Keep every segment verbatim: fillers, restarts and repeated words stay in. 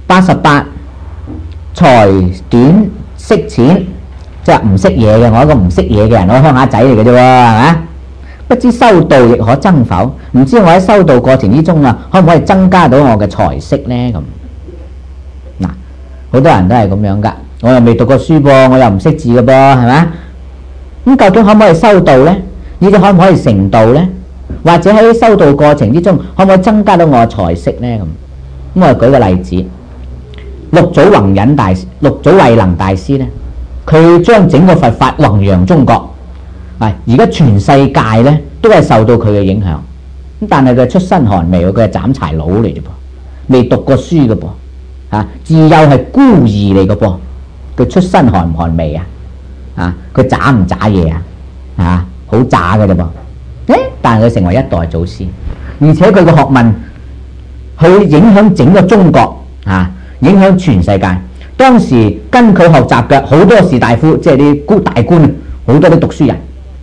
八十八，財短識淺，即係唔識嘢嘅，我一個唔識嘢嘅人，我鄉下仔嚟嘅啫喎，係咪？不知修道亦可增否？唔知我喺修道過程之中啊，可唔可以增加到我嘅財識呢？咁嗱，好多人都係咁樣噶，我又未讀過書噃，我又唔識字嘅噃，係咪？咁究竟可唔可以修道呢？呢啲可唔可以成道呢？或者喺修道過程之中，可唔可以增加到我嘅財識呢？咁咁我哋舉個例子，六祖弘忍大師、六祖慧能大師呢，佢將整個佛法弘揚中國。係而家全世界咧都係受到佢嘅影響，咁但係佢出身寒微，佢係斬柴佬嚟啫噃，未讀過書嘅噃，啊自幼係孤兒嚟嘅噃，佢出身寒唔寒微啊？啊佢渣唔渣嘢啊？啊好渣嘅啫噃，誒但係佢成為一代祖師，而且佢嘅學問去影響整個中國啊，影響全世界。當時跟佢學習嘅好多士大夫，即係啲官大官，好多啲讀書人。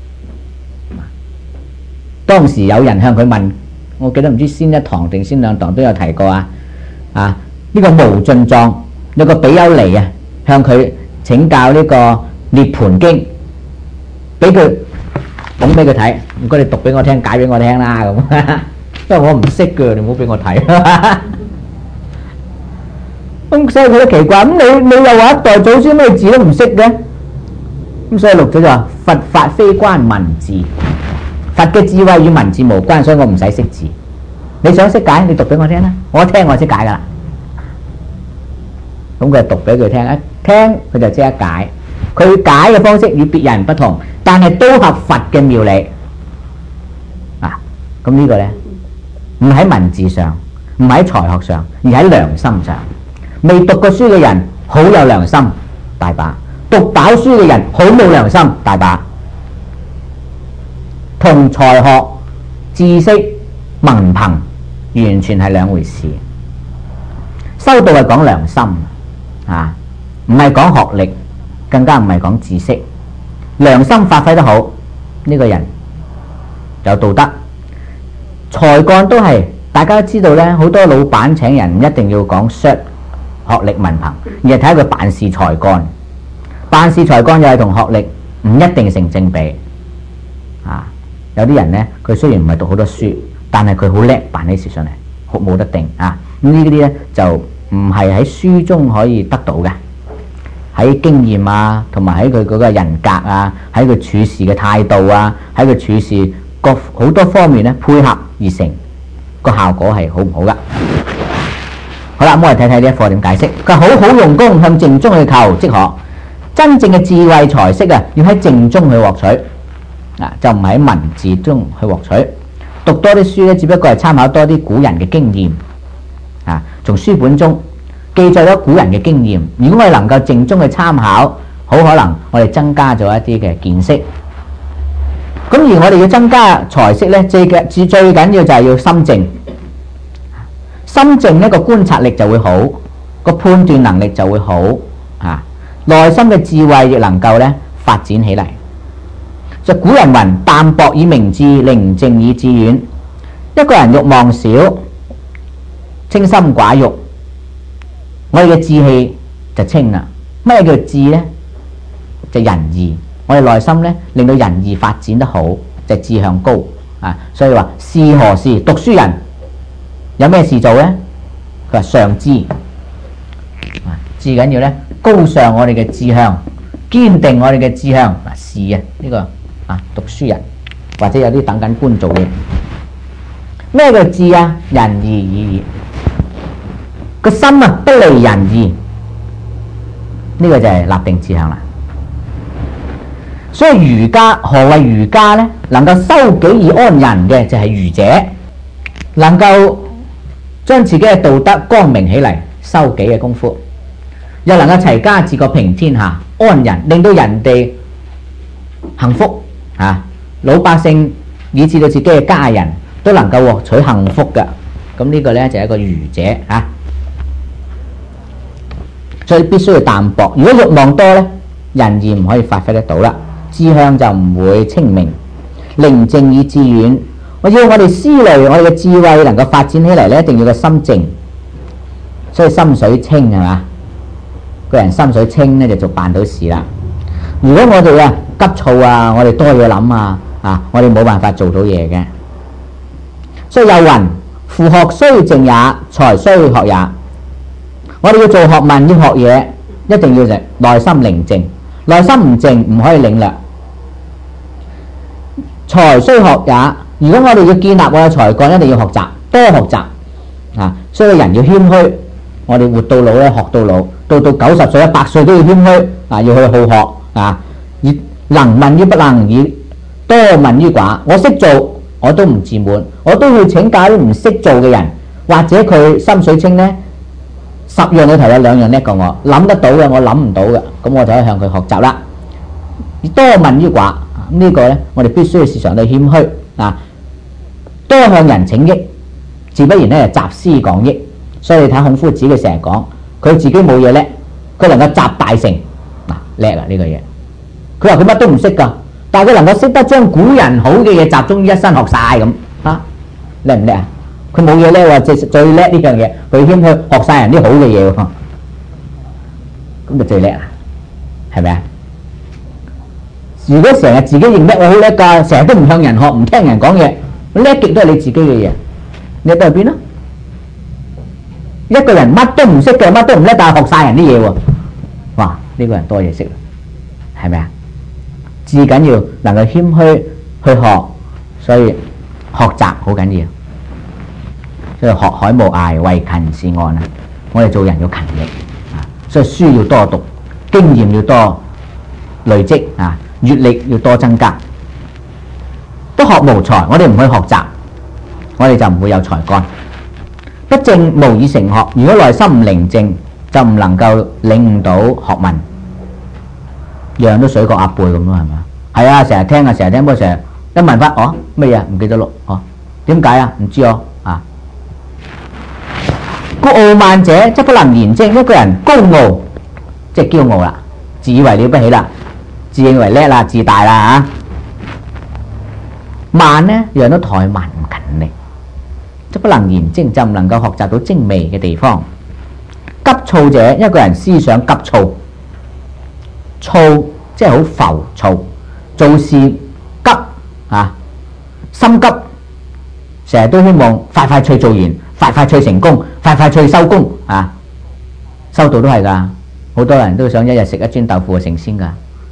當時有人向佢問，我記得唔知先一堂定先兩堂都有提過啊！啊，呢、這個無盡藏有個比丘尼啊，向佢請教呢個《涅槃經》，俾佢講俾佢睇，唔該你讀俾我聽，解俾我聽啦咁。因為我唔識嘅，你唔好俾我睇。咁所以佢都奇怪，咁你你又話一代祖師咩字都唔識嘅？咁所以六祖就話：佛法非關文字。佛嘅智慧與文字無關，所以我唔使識字。你想識解，你讀俾我聽啦，我一聽我識解噶啦。咁佢就讀俾佢聽，一聽佢就即刻解。佢解嘅方式與別人不同，但係都合佛嘅妙理。啊，咁呢個呢，唔喺文字上，唔喺才學上，而喺良心上。未讀過書嘅人好有良心，大把；讀飽書嘅人好冇良心，大把。同才學、知識、文憑完全係兩回事。修道係講良心啊，唔係講學歷，更加唔係講知識。良心發揮得好，呢個人有道德。才幹都係，大家都知道呢，好多老闆請人唔一定要講學學歷文憑，而係睇下佢辦事才幹。辦事才幹又係同學歷唔一定成正比啊。有啲人呢，佢雖然唔係讀好多書，但係佢好叻辦起事上嚟，好冇得定啊！咁呢啲呢，就唔係喺書中可以得到嘅，喺經驗啊，同埋喺佢嗰個人格啊，喺佢處事嘅態度啊，喺佢處事各好多方面呢，配合而成，個效果係好唔好噶？好啦，咁我哋睇睇呢一課點解釋。佢好好用功向靜中去求，即可。真正嘅智慧財識啊，要喺靜中去獲取。啊、就唔喺文字中去獲取，讀多啲書咧，只不過係參考多啲古人嘅經驗啊。從書本中記載咗古人嘅經驗，如果我哋能夠靜中去參考，好可能我哋增加咗一啲嘅見識。咁而我哋要增加財識咧，最嘅最最緊要就係要心靜。心靜呢個觀察力就會好，個判斷能力就會好啊，內心嘅智慧亦能夠咧發展起嚟。就古人云：淡泊以明志，寧靜以致遠。一個人欲望少，清心寡欲，我哋嘅志氣就清啦。咩叫志呢？就仁義。我哋內心咧令到仁義發展得好，就志向高啊。所以話是何事？讀書人有咩事做呢？佢話上知，至緊要咧高尚我哋嘅志向，堅定我哋嘅志向。嗱，是啊，呢個。讀書人或者有啲等緊官做嘅，咩叫智啊？仁義以義，個心啊不離仁義，呢個就係立定志向啦。所以儒家，何謂儒家呢？能夠修己以安人嘅就係儒者，能夠將自己嘅道德光明起嚟，修己嘅功夫，又能夠齊家治國平天下，安人，令到人哋幸福。啊！老百姓以至到自己嘅家人都能夠獲取幸福嘅，咁呢個呢，就係一個儒者啊。所以必須要淡泊。如果欲望多呢，仁義唔可以發揮得到啦，志向就唔會清明。寧靜以致遠。我要我哋思慮，我哋嘅智慧能夠發展起嚟呢，一定要個心靜。 所以心水清係嘛？個人心水清咧就做辦到事啦。如果我哋啊急躁啊，我哋多嘢諗啊，啊我哋冇辦法做到嘢嘅。所以有云：夫學須靜也，才須學也。我哋要做學問，要學嘢，一定要就內心寧靜。內心唔靜，唔可以領略。才須學也。如果我哋要建立我嘅才幹，一定要學習，多學習啊！所以人要謙虛。我哋活到老咧，學到老，到到九十歲、一百歲都要謙虛啊！要去好學啊！以能問於不能，以多問於寡。我識做，我都唔自滿，我都會請教啲唔識做嘅人，或者佢心水清呢，十樣裏頭有兩樣叻過我，諗得到嘅我諗唔到嘅，咁我就可以向佢學習啦。以多問於寡，呢、這個呢，我哋必須要時常都謙虛啊！多向人請益，自不然咧集思廣益。所以你睇孔夫子，佢成日講，佢自己冇嘢叻，佢能夠集大成，嗱叻啦呢個嘢。佢話佢乜都唔識噶，但係佢能夠識得將古人好嘅嘢集中於一身學晒咁，啊叻唔叻啊？佢冇嘢叻喎，最最叻呢樣嘢，佢謙虛學晒人啲好嘅嘢喎，咁就最叻啦，係咪啊？如果成日自己認叻我好叻噶，成日都唔向人學，唔聽人講嘢，叻極都係你自己嘅嘢，你喺邊啊？一個人乜都唔識嘅，乜都唔叻，但係學晒人啲嘢喎，哇！呢、這個人多嘢識啦，係咪啊？至緊要能夠謙虛去學，所以學習好緊要。所以學海無涯，為勤是岸啊！我哋做人要勤力啊，所以書要多讀，經驗要多累積啊，閱歷要多增加。不學無才，我哋唔去學習，我哋就唔會有才幹。不靜無以成學，如果內心唔寧靜，就唔能夠領悟到學問，樣都水過鴨背咁咯，係嘛？係啊，成日聽啊，成日聽，不過成日一問翻，哦乜嘢唔記得咯，哦點解啊？唔知哦啊。故傲慢者，則不能言正。一個人高傲，即係驕傲啦，自以為了不起啦，自認為叻啦，自大啦啊。慢呢，樣都怠慢唔勤力。即不能言精，就唔能夠學習到精微嘅地方。急躁者，一個人思想急躁，躁即係好浮躁，做事急啊，心急，成日都希望快快脆做完，快快脆成功，快快脆收工啊！收到都係噶，好多人都想一日食一磚豆腐就成仙噶，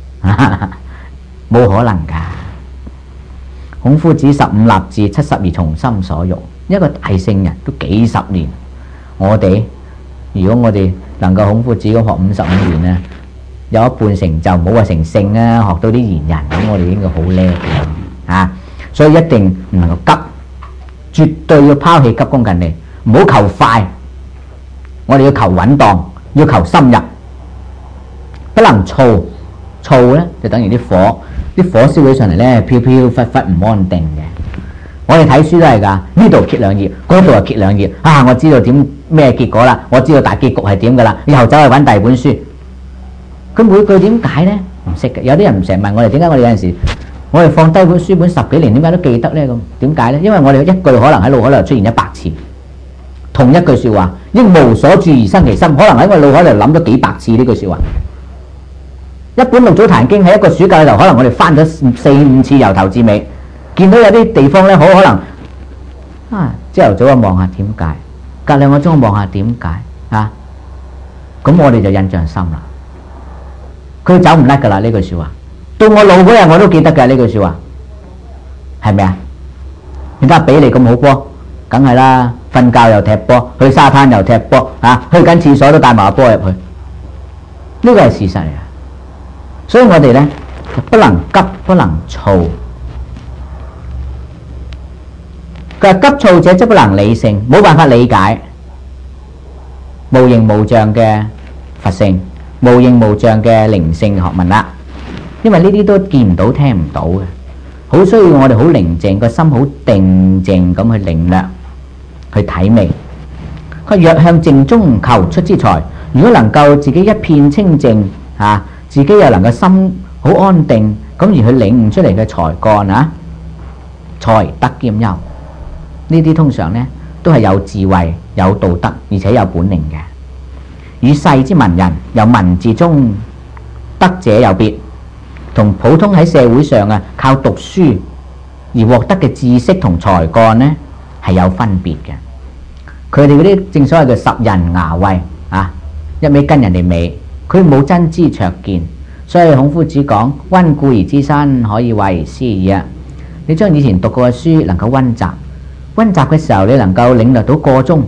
冇可能噶。孔夫子十五立志，七十而從心所欲。一個大聖人都幾十年，我哋如果我哋能夠孔夫子咁學五十五年咧，有一半成就，唔好話成聖啊，學到啲賢人，咁我哋應該好叻嘅啊！所以一定唔能夠急，絕對要拋棄急功近利，唔好求快，我哋要求穩當，要求深入，不能躁，躁咧就等於啲火，啲火燒起上嚟咧，飄飄忽忽唔安定嘅。我哋睇書都係噶，呢度揭兩頁，嗰度又揭兩頁，啊！我知道點咩結果啦，我知道大結局係點噶啦，以後走去揾第二本書。佢每句點解呢？唔識嘅，有啲人成日問我哋點解我哋有陣時，我哋放低本書本十幾年，點解都記得呢？咁點解呢？因為我哋一句可能喺腦海度出現一百次，同一句說話，因無所住而生其心，可能喺我腦海度諗咗幾百次呢句說話。一本六祖壇經喺一個暑假裏頭，可能我哋翻咗四五次，由頭至尾。見到有啲地方咧，好可能啊，朝頭早啊望下點解，隔兩個鐘望下點解啊，咁我哋就印象深啦。佢走唔甩噶啦呢句說話，到我老嗰日我都記得噶呢句說話，係咪啊？而家比你咁好波，梗係啦，瞓覺又踢波，去沙灘又踢波，啊，去緊廁所都帶埋個波入去，呢個係事實嚟啊。所以我哋咧不能急，不能躁。佢話急躁者則不能理性，冇辦法理解無形無象嘅佛性、無形無象嘅靈性學問啦。因為呢啲都見唔到、聽唔到嘅，好需要我哋好寧靜，個心好定靜咁去領略、去體味。佢若向靜中求出之才，如果能夠自己一片清靜啊，自己又能夠心好安定，咁而去領悟出嚟嘅才幹啊，才德兼優。呢啲通常呢都係有智慧、有道德，而且有本領嘅。 與世之文人由文字中得者有別，同普通喺社會上啊靠讀書而獲得嘅知識同才幹呢係有分別嘅。佢哋嗰啲正所謂嘅拾人牙慧啊，一味跟人哋尾，佢冇真知灼見。所以孔夫子講溫故而知新，可以為師矣啊！你將以前讀過嘅書能夠溫習，溫習嘅時候你能夠領略到個中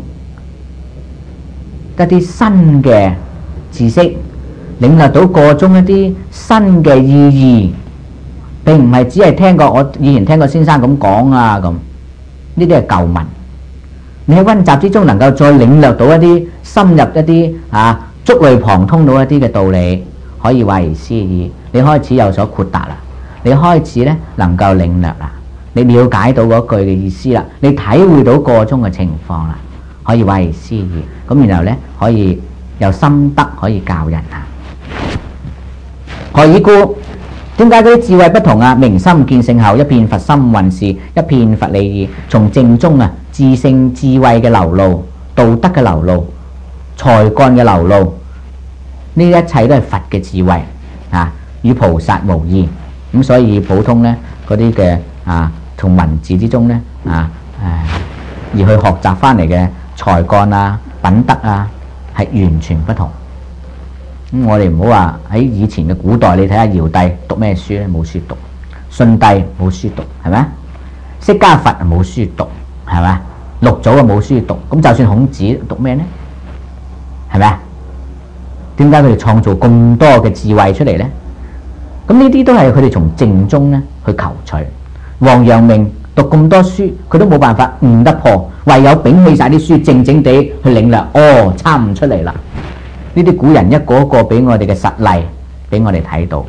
一啲新嘅知識，領略到個中一啲新嘅意義，並唔係只係聽過我以前聽過先生咁講啊咁，呢啲係舊聞。你喺溫習之中能夠再領略到一啲深入一啲啊觸類旁通到一啲嘅道理，可以為師矣。你開始有所豁達啦，你開始咧能夠領略啦，你了解到嗰句嘅意思啦，你體會到個中嘅情況啦，可以為師矣。咁然後咧可以有心得可以教人啊。何以故？點解嗰啲智慧不同啊？明心見性後，一片佛心運事，一片佛利義，從正中啊智性智慧嘅流露，道德嘅流露，才幹嘅流露，呢一切都係佛嘅智慧啊，與菩薩無異。咁所以普通咧嗰啲嘅啊，從文字之中咧啊誒而去學習翻嚟嘅才幹啊、品德啊，係完全不同。咁我哋唔好話喺以前嘅古代，你睇下堯帝讀咩書咧？冇書讀。舜帝冇書讀，係咪？釋迦佛冇書讀，係咪？六祖啊冇書讀。咁就算孔子讀咩呢？係咪啊？點解佢哋創造咁多嘅智慧出嚟呢？咁呢啲都係佢哋從正中咧去求取。王陽明讀咁多書，佢都冇辦法悟得破，唯有摒棄晒啲書，靜靜地去領略。哦，參悟出嚟啦！呢啲古人一個一個俾我哋嘅實例，俾我哋睇到。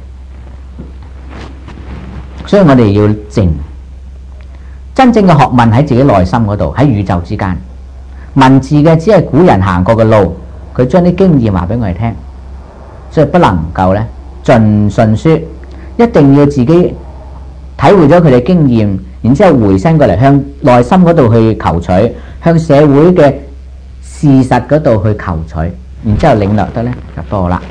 所以我哋要靜，真正嘅學問喺自己內心嗰度，喺宇宙之間。文字嘅只係古人行過嘅路，佢將啲經驗話俾我哋聽，所以不能夠咧盡信書，一定要自己體會咗佢哋經驗，然之後回身過嚟向內心嗰度去求取，向社會嘅事實嗰度去求取。然之後領略得咧就多啦。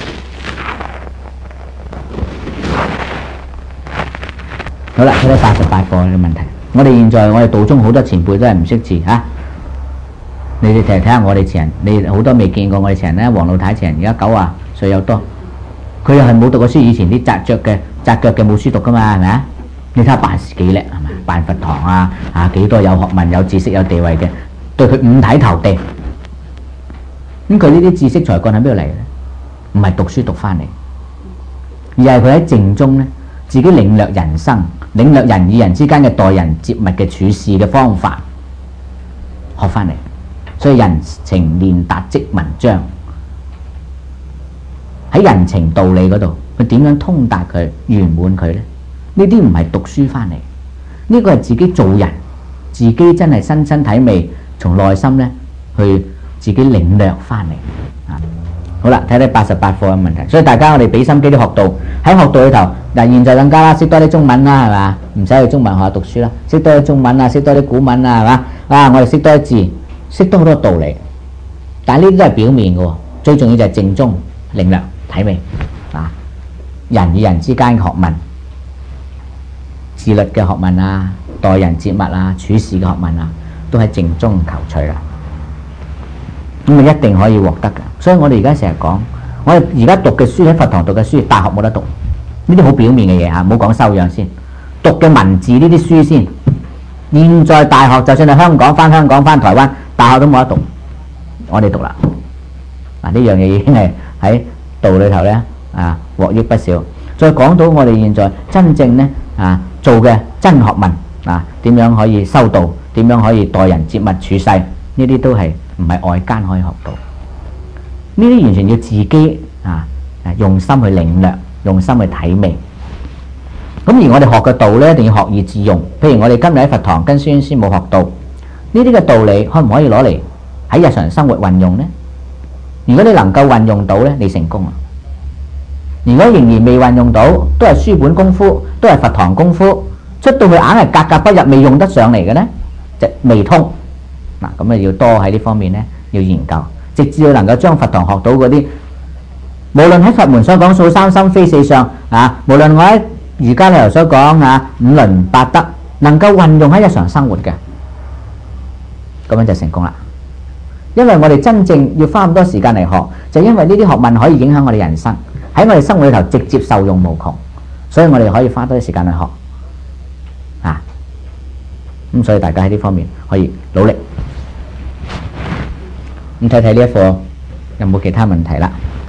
好啦，睇睇八十八個嘅問題。我哋現在我哋道中好多前輩都係唔識字嚇。你哋睇睇下我哋前人，你好多未見過我哋前人咧。黃老太前人而家九啊歲有多，佢又係冇讀過書。以前啲紮腳嘅紮腳嘅冇書讀噶嘛，係咪啊？你睇下辦事幾叻係咪？辦佛堂啊啊幾多有學問有知識有地位嘅，對佢五體投地。咁佢呢啲知識才幹喺邊度嚟咧？唔係讀書讀翻嚟，而係佢喺靜中咧，自己領略人生，領略人與人之間嘅待人接物嘅處事嘅方法，學翻嚟。所以人情練達即文章，喺人情道理嗰度，佢點樣通達佢、圓滿佢咧？呢啲唔係讀書翻嚟，呢個係自己做人，自己真係身身體味，從內心咧去。自己領略翻嚟啊！好啦，睇睇八十八課嘅問題。所以大家我哋俾心機啲學道，喺學道裏頭嗱，現在更加啦，識多啲中文啦，係嘛？唔使去中文學校讀書啦，識多啲中文啊，識多啲古文啊，係嘛？啊，我哋識多啲字，識多好多道理。但係呢啲都係表面嘅，最重要就係正宗領略體味啊！人與人之間嘅學問、自律嘅學問啊、待人接物啊、處事嘅學問啊，都喺正宗求取啦。咁咪一定可以獲得嘅，所以我哋而家成日講，我哋而家讀嘅書喺佛堂讀嘅書，大學冇得讀，呢啲好表面嘅嘢嚇，唔好講修養先，讀嘅文字呢啲書先。現在大學就算係香港翻香港翻台灣，大學都冇得讀，我哋讀啦。嗱，呢樣嘢已經係喺道裏頭咧啊獲益不少。再講到我哋現在真正咧啊做嘅真學問啊，點樣可以修道，點樣可以待人接物處世，呢啲都係。唔係外間可以學到，呢啲完全要自己啊用心去領略，用心去體味。咁而我哋學嘅道咧，一定要學以致用。譬如我哋今日喺佛堂跟孫師母學道，呢啲嘅道理可唔可以攞嚟喺日常生活運用呢？如果你能夠運用到咧，你成功啦。如果仍然未運用到，都係書本功夫，都係佛堂功夫，出到去硬係格格不入，未用得上嚟嘅呢，就未通。嗱，咁啊要多喺呢方面咧要研究， 直至到能夠將佛堂學到嗰啲，無論喺佛門所講數三心非四相啊，無論我喺儒家理由所講啊五倫八德，能夠運用喺日常生活嘅，咁樣就成功啦。因為我哋真正要花咁多時間嚟學，就因為呢啲學問可以影響我哋人生，喺我哋生活裏頭直接受用無窮，所以我哋可以花多啲時間去學啊。咁所以大家喺呢方面可以努力。咁睇睇呢一課有冇其他問題啦？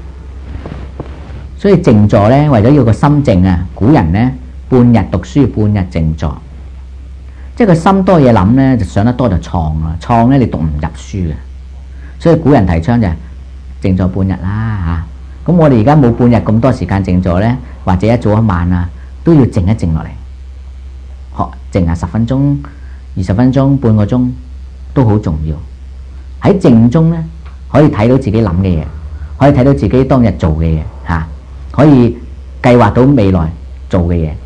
所以靜坐呢，為咗要個心靜啊，古人呢半日讀書，半日靜坐，即係個心多嘢諗呢，就想得多就創啦，創呢你讀唔入書嘅。所以古人提倡就係靜坐半日啦嚇。咁我哋而家冇半日咁多時間靜坐呢，或者一早一晚啊，都要靜一靜落嚟，學靜下十分鐘、二十分鐘、半個鐘都好重要。喺靜中呢，可以睇到自己諗嘅嘢，可以睇到自己當日做嘅嘢嚇，可以計劃到未來做嘅嘢。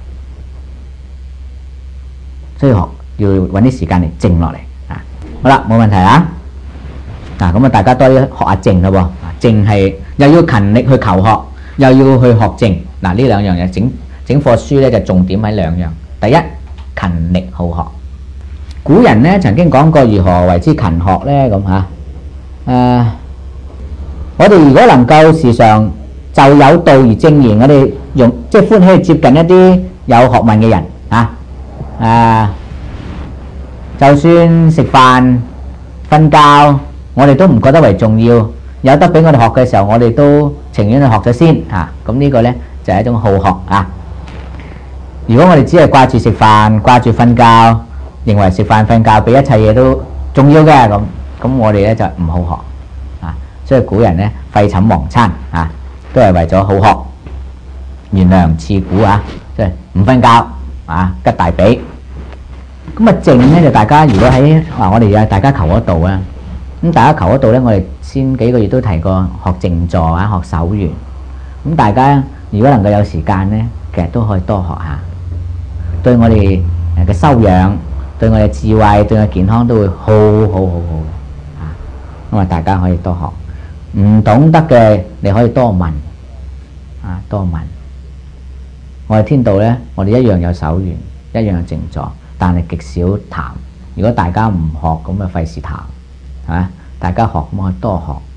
所以學要揾啲時間嚟靜落嚟啊。好啦，冇問題啦。嗱，咁啊，大家多啲學下靜啦喎。靜係又要勤力去求學，又要去學靜。嗱，呢兩樣嘢整整課書咧就重點喺兩樣。第一，勤力好學。古人咧曾經講過如何為之勤學咧咁嚇。誒，我哋如果能夠時常就有道而正言，我哋用即係歡喜去接近一啲有學問嘅人啊。誒，就算食飯、瞓覺，我哋都唔覺得為重要，有得俾我哋學嘅時候，我哋都情願去學咗先啊！咁呢個呢，就係一種好學啊！如果我哋只係掛住食飯、掛住瞓覺，認為食飯瞓覺比一切嘢都重要嘅咁，咁我哋呢就唔好學啊！所以古人呢，廢寢忘餐啊，都係為咗好學。懸梁刺股啊，即係唔瞓覺啊，吉大髀。咁啊靜呢，就大家如果喺話我哋啊大家求得道啊。咁大家求嗰度呢，我哋先幾個月都提過學靜坐啊，學守緣。咁大家如果能夠有時間呢，其實都可以多學下，對我哋嘅修養、對我哋智慧、對我哋健康都會好好好好嘅。啊，咁啊，大家可以多學，唔懂得嘅你可以多問，啊，多問。我哋天道呢，我哋一樣有守緣，一樣有靜坐，但係極少談。如果大家唔學，咁啊費事談。係嘛？大家學咁可以多學。